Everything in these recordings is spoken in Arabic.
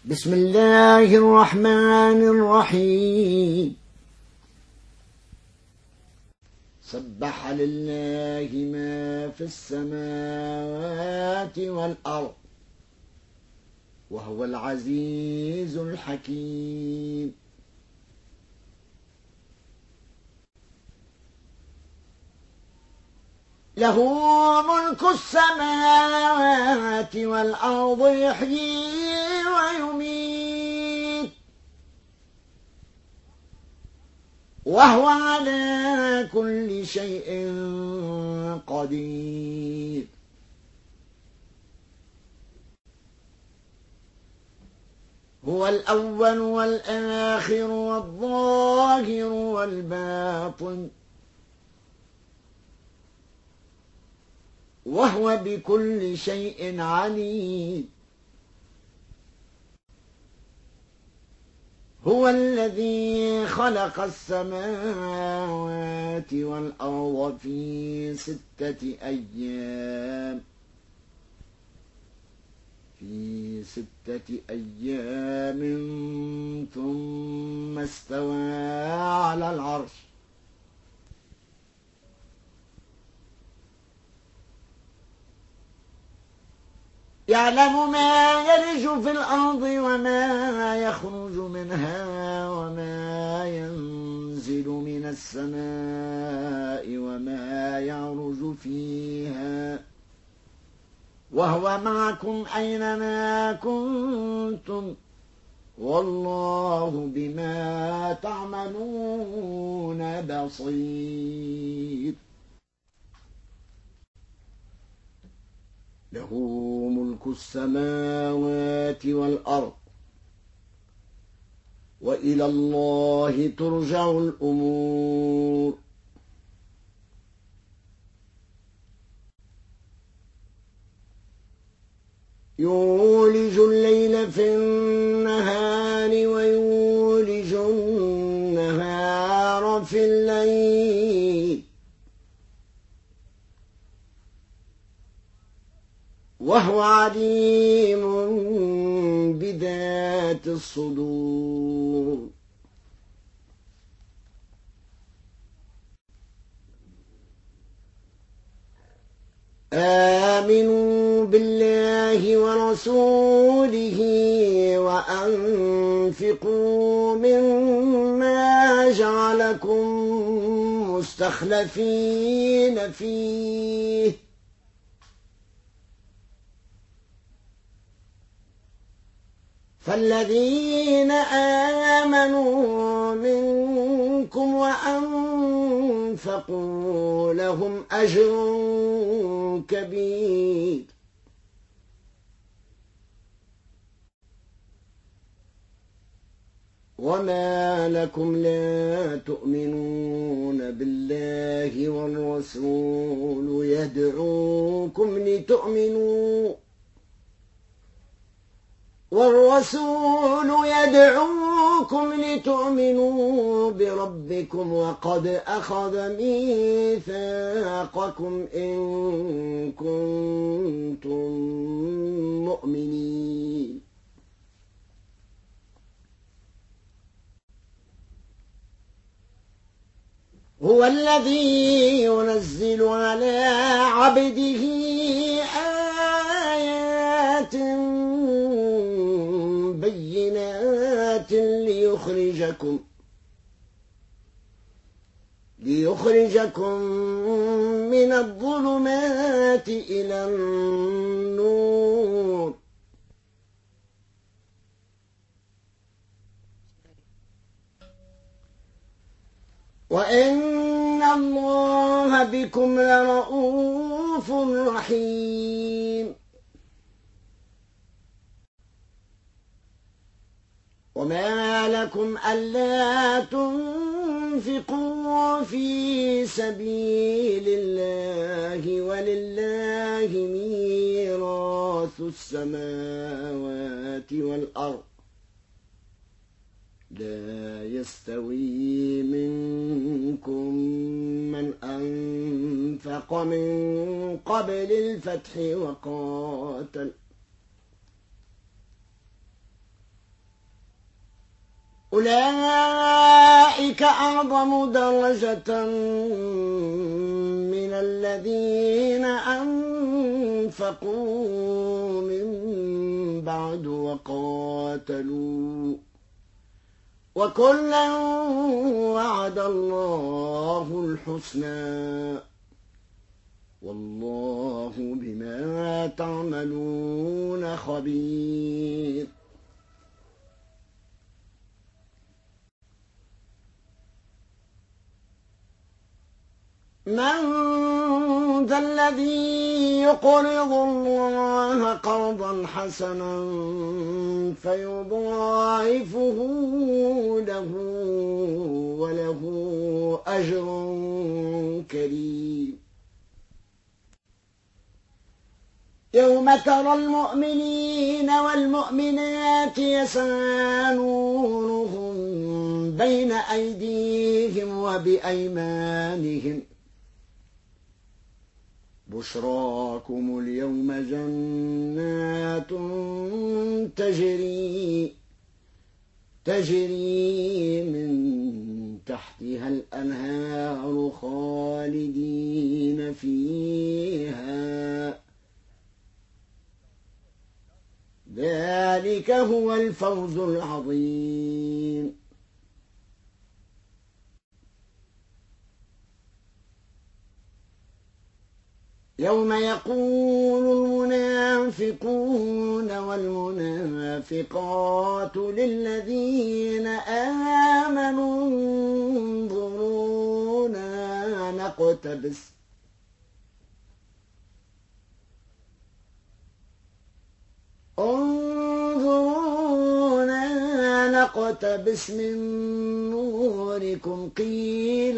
بسم الله الرحمن الرحيم. سبح لله ما في السماوات والأرض وهو العزيز الحكيم. له ملك السماوات والأرض يحيي ويميت وهو على كل شيء قدير. هو الأول والآخر والظاهر والباطن وهو بكل شيء عليم. هو الذي خلق السماوات والأرض في 6 أيام ثم استوى على العرش. يعلم ما يلج في الأرض وما يخرج منها وما ينزل من السماء وما يعرج فيها وهو معكم أينما كنتم والله بما تعملون بصير. له ملك السماوات والأرض وإلى الله ترجع الأمور. يولج الليل في النهار ويولج النهار في الليل وهو عليم بذات الصدور. آمنوا بالله ورسوله وأنفقوا مما جعلكم مستخلفين فيه فالذين آمنوا منكم وأنفقوا لهم أجر كبير. وما لكم لا تؤمنون بالله والرسول يدعوكم لتؤمنوا بربكم وقد أخذ ميثاقكم إن كنتم مؤمنين. هو الذي ينزل على عبده آيات بينات ليخرجكم من الظلمات إلى النور وإن الله بكم لرءوف رحيم. وما لكم ألا تنفقوا في سبيل الله ولله ميراث السماوات والأرض لا يستوي منكم من أنفق من قبل الفتح أولئك أعظم درجة من الذين أنفقوا من بعد وقاتلوا وكلا وعد الله الحسنى والله بما تعملون خبير من ذا الذي يقرض الله قرضا حسنا فيضاعفه له وله أجر كريم يوم ترى المؤمنين والمؤمنات يسعى نورهم بين أيديهم وبأيمانهم بشراكم اليوم جنات تجري من تحتها الأنهار خالدين فيها ذلك هو الفوز العظيم يوم يقول المنافقون والمنافقات للذين آمنوا انظرونا نقتبس من نوركم قيل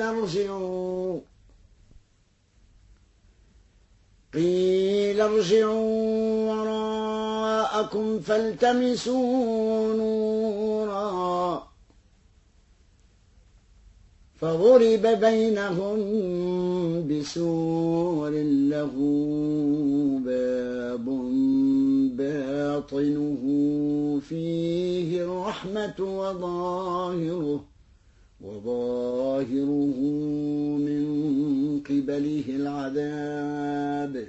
ارجعوا وراءكم فالتمسوا نورا فضرب بينهم بسور له باب باطنه فيه الرحمة وظاهره من قبله العذاب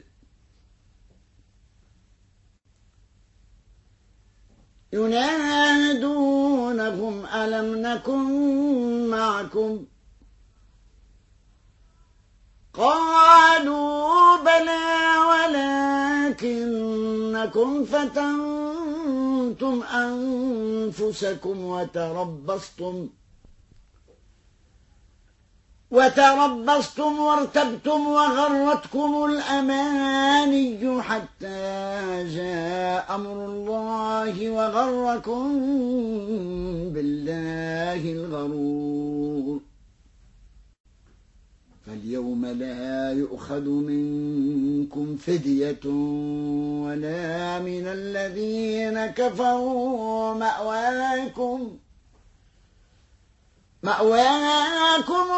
ينادونهم ألم نكن معكم قالوا بلى ولكنكم فتنتم أنفسكم وتربصتم وارتبتم وغرتكم الأماني حتى جاء أمر الله وغركم بالله الغرور فاليوم لا يؤخذ منكم فدية ولا من الذين كفروا مأواكم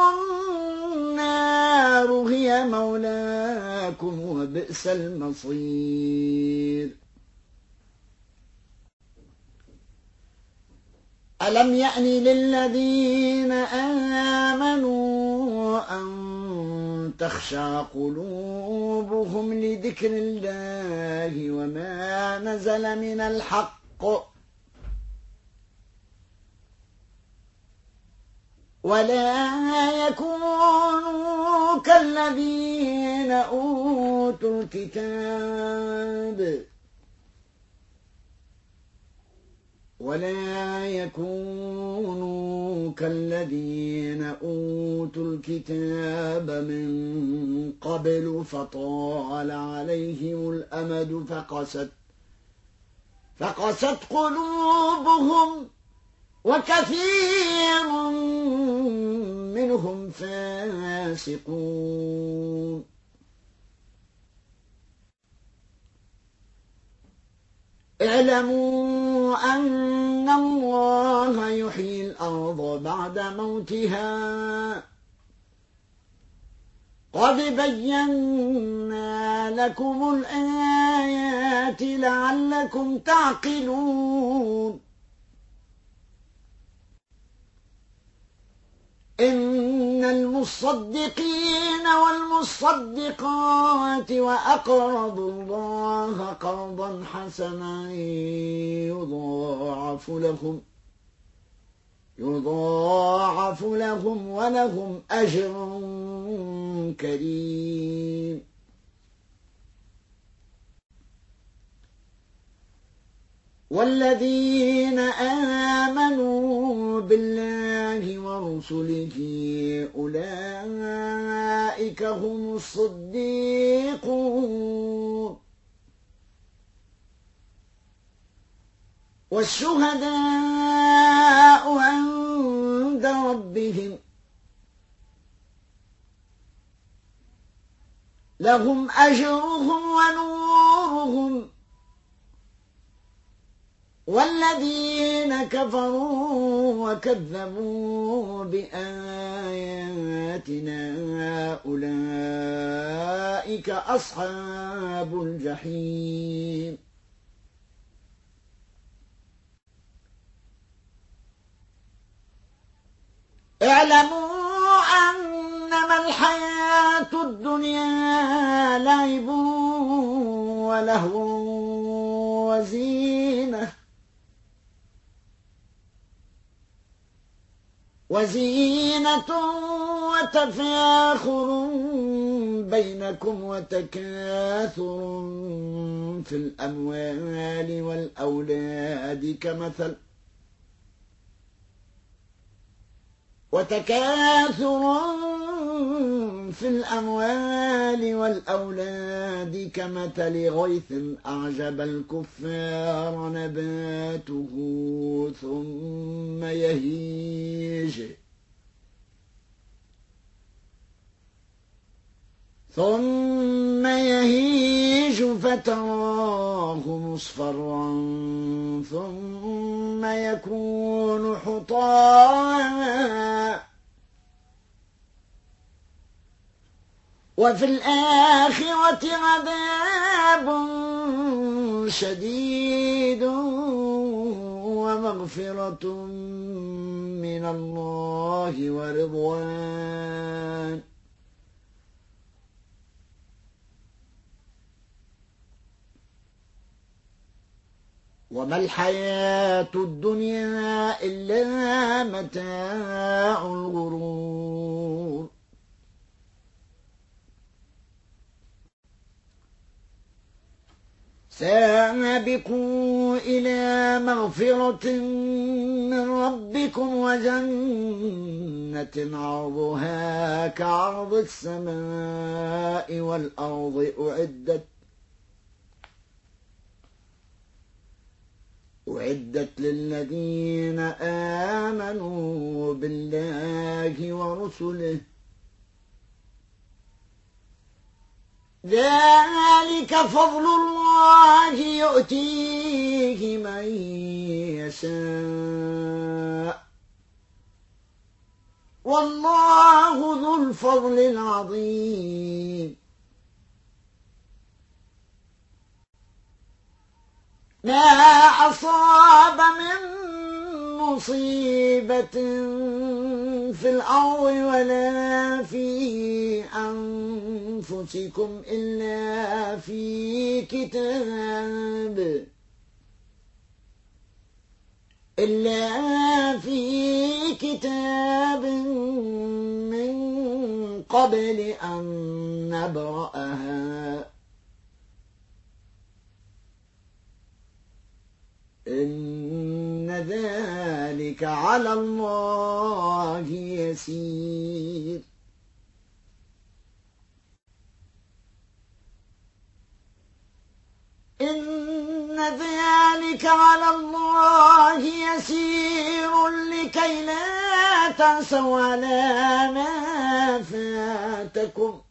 النار هي مولاكم وبئس المصير ألم يأن للذين آمنوا أن تخشع قلوبهم لذكر الله وما نزل من الحق ولا يكونوا كالذين أوتوا الكتاب من قبل فطال عليهم الأمد فقست قلوبهم وكثير منهم فاسقون اعلموا أن الله يحيي الأرض بعد موتها قد بينا لكم الآيات لعلكم تعقلون إن المصدقين والمصدقات وأقرضوا الله قرضا حسنا يضاعف لهم ولهم أجر كريم. والذين آمنوا بالله ورسله أولئك هم الصديقون والشهداء عند ربهم لهم أجرهم ونورهم. والذين كفروا وكذبوا بآياتنا أولئك أصحاب الجحيم. اعلموا أنما الحياة الدنيا لعب ولهو وزينة وتفاخر بينكم وتكاثر في الأموال والأولاد كمثل غيث أعجب الكفار نباته ثم يهيج فتراه مصفرا ثم يكون حطاما وفي الآخرة عذاب شديد ومغفرة من الله ورضوان. وما الحياة الدنيا إلا متاع الغرور. سابقوا إلى مغفرة من ربكم وجنة عرضها كعرض السماء والأرض أعدت للذين آمنوا بالله ورسله ذلك فضل الله يؤتيه من يشاء والله ذو الفضل العظيم. ما أصاب من مصيبة في الأرض ولا في أنفسكم إلا في كتاب من قبل أن نبرأها إن ذلك على الله يسير. إن ذلك على الله يسير لكي لا تأسوا على ما فاتكم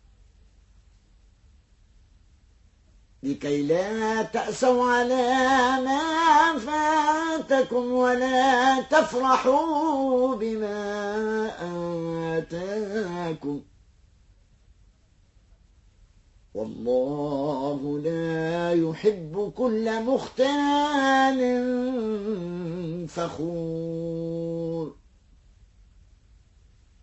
ولا تفرحوا بما آتاكم والله لا يحب كل مختال فخور.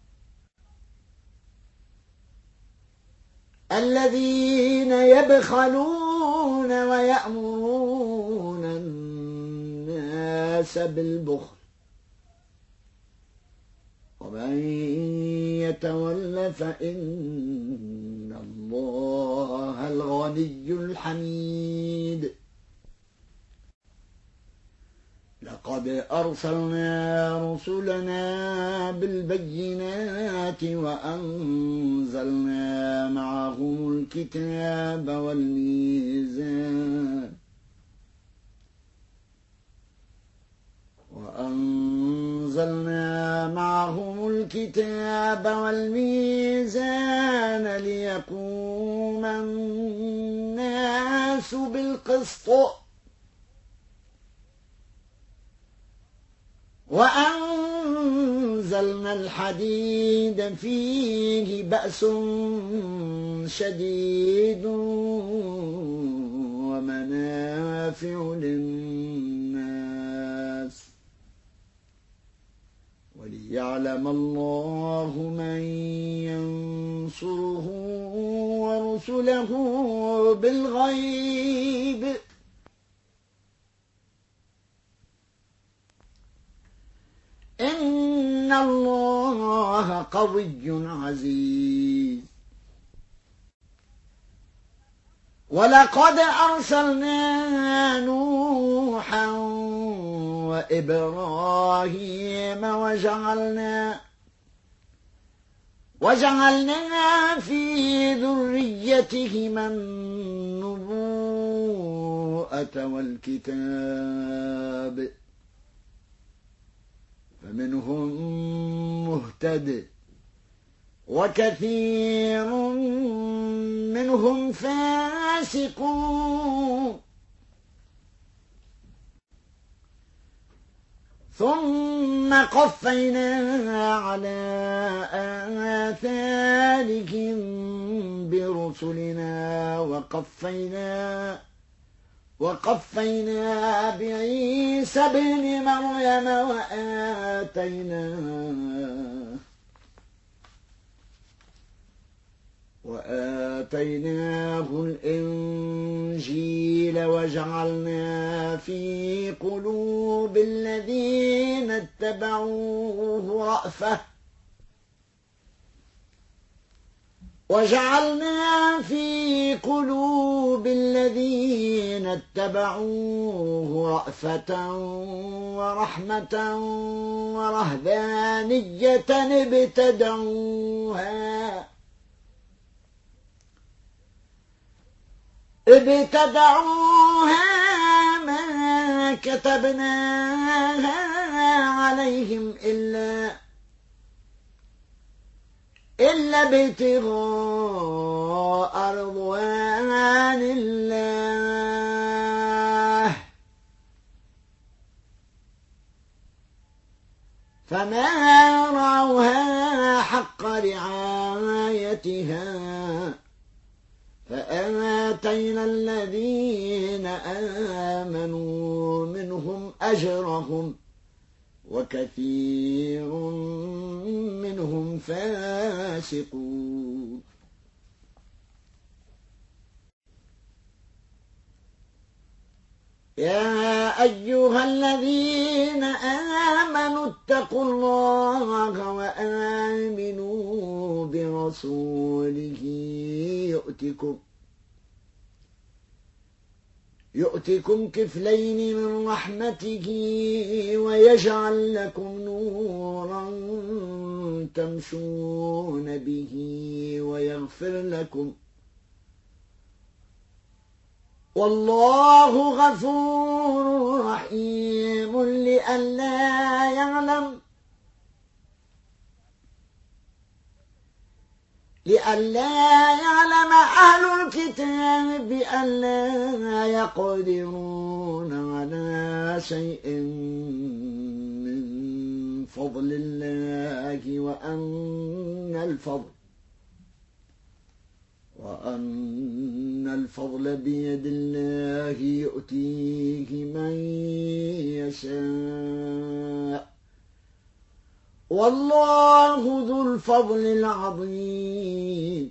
الذين يبخلون ويأمرون الناس بالبخل ومن يتول فإن الله الغني الحميد لقد أرسلنا رسلنا بالبينات وأنزلنا معهم الكتاب والميزان ليقوم الناس بالقسط وأنزلنا الحديد فيه بأس شديد ومنافع للناس وليعلم الله من ينصره ورسله بالغيب إن الله قوي عزيز ولقد أرسلنا نوحا وإبراهيم وجعلنا في ذريتهما النبوءة والكتاب فمنهم مهتد وكثير منهم فاسقون ثم قفينا على آثارهم برسلنا وقفينا بعيسى ابن مريم وآتيناه الإنجيل وجعلنا في قلوب الذين اتبعوه رأفة ورحمة ورهبانية ابتدعوها ما كتبناها عليهم إلا ابتغاء رضوان الله فما رعوها حق رعايتها فآتينا الذين آمنوا منهم أجرهم وكثير منهم فاسقون يا أيها الذين آمنوا اتقوا الله وآمنوا برسوله يؤتكم كفلين من رحمته ويجعل لكم نورا تمشون به ويغفر لكم والله غفور رحيم لئلا يعلم أهل الكتاب بألا يقدرون على شيء من فضل الله وأن الفضل بيد الله يؤتيه من يشاء والله ذو الفضل العظيم